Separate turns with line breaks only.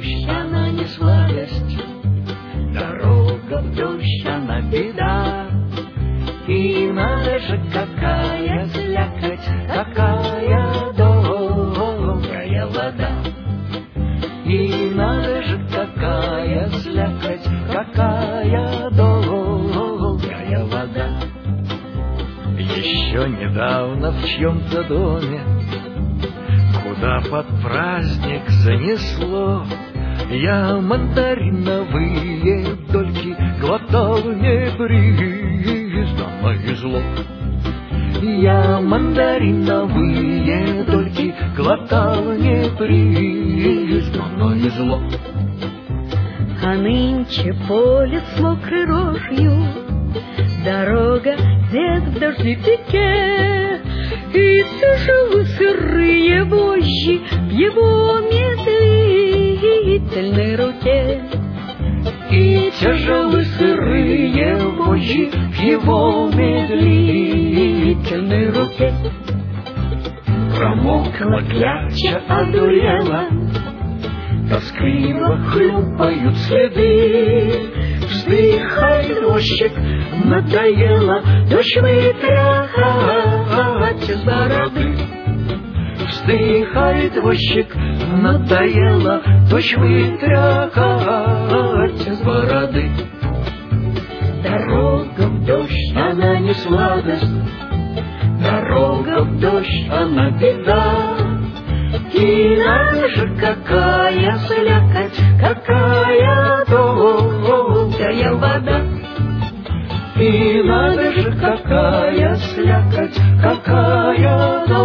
дождь, она не сладость, дорога в дождь, она беда. И надо же, какая слякоть, какая долгая вода. И надо же, какая слякоть, какая долгая вода. Еще недавно в чьем-то доме, куда под праздник занесло, я мандариновые дольки глотал непризнанное зло. Я мандариновые дольки глотал непризнанное зло.
А нынче поле с мокрой рожью, дорога где-то в дождевике, и тяжелые сырые вожжи в его медлительной руке.
И тяжелые сырые вожжи в его медлительной руке. Промокла кляча, одурела, тоскливо хлюпают следы. Вздыхай, дождик, надоело дождь вытряхать из бороды. Вздыхай, дождик, надоело дождь вытряхать из бороды. Дорога в дождь, она не сладость, дорога в дождь, она беда. И надо же, какая слякоть, какая долгая вода. И надо же, какая слякоть, какая долгая